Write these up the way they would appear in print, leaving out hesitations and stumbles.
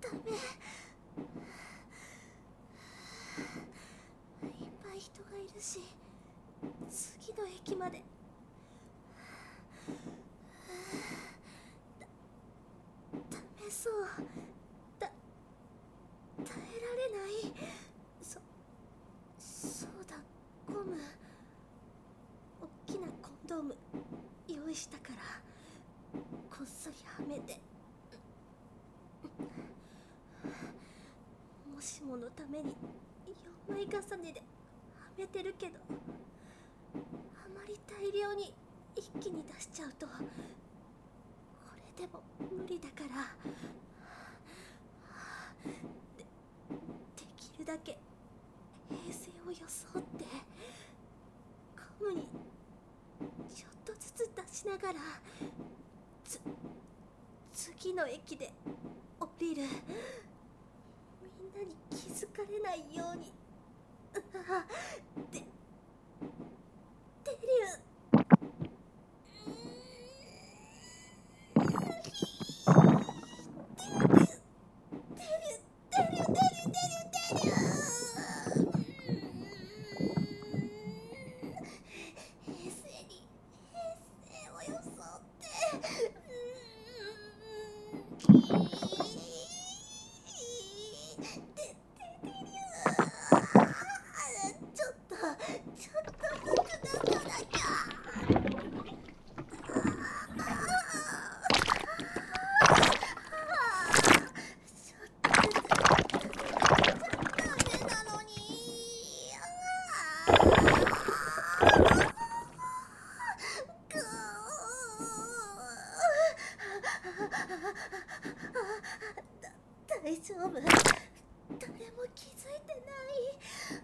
ダメ。いっぱい人がいるし、次の駅まで。ダメそう。耐えられない。そうだ、ゴム。大きなコンドーム用意したからこっそりはめて。もしものために4枚重ねではめてるけど、あまり大量に一気に出しちゃうとこれでも無理だから、できるだけ平静を装ってゴムにちょっとずつ出しながら次の駅で降りる。みんなに気づかれないように。デリュー。大丈夫。誰も気づいてない。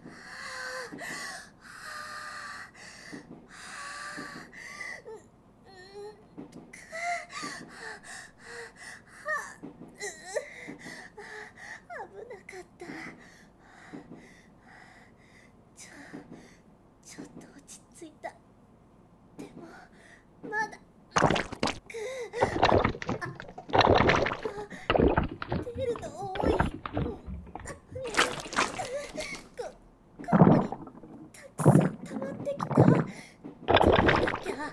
危なかった。ちょっと落ち着いた。でもまだ出るの多い。ここにたくさん溜まってきた。食べなきゃ。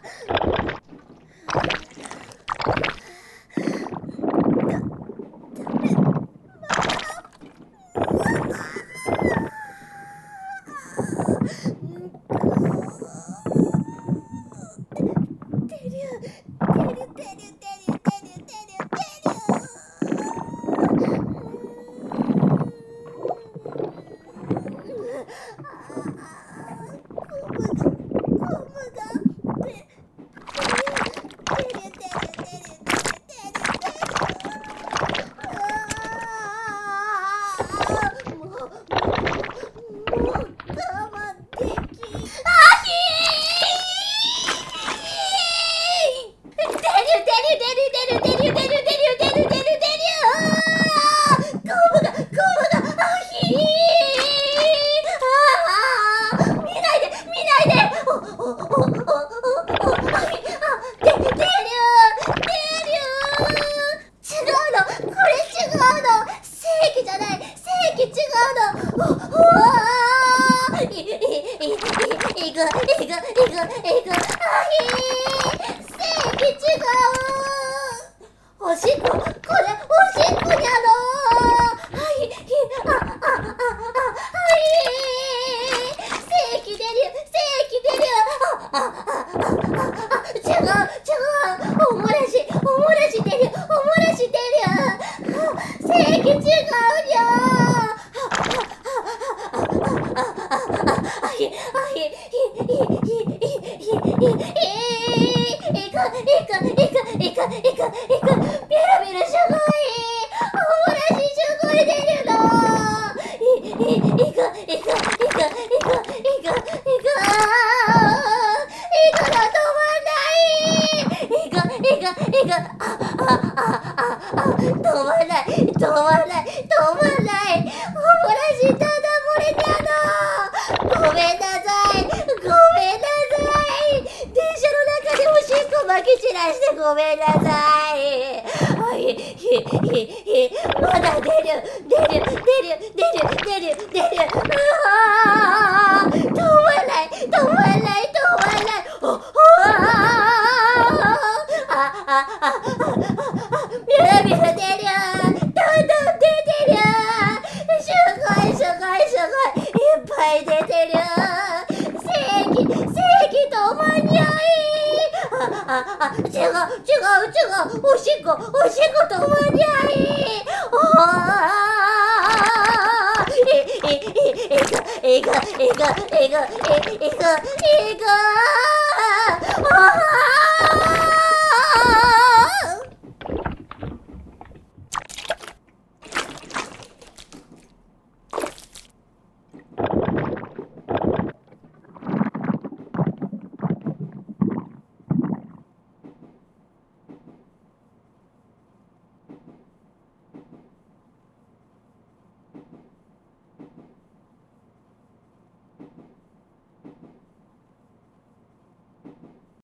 おしっこ、これおしっこにゃろ。正規出る。違う。おもらし出る。正規違うにゃ。いか、ビラビラすごい。おもらしすごい出るの。いかだ、止まんない。止まんない。おもらしただ漏れたの。ごめんなさい。電車の中でおしっこまき散らしてごめんなさい。まだ出る出る出る出る出る出る。止まらない止まらない止まらない。ビュービュー出る。どんどん出てる。すごいすごいすごい。いっぱい出てる。正義と間に合い。違う。おしっこと間に合い。いか。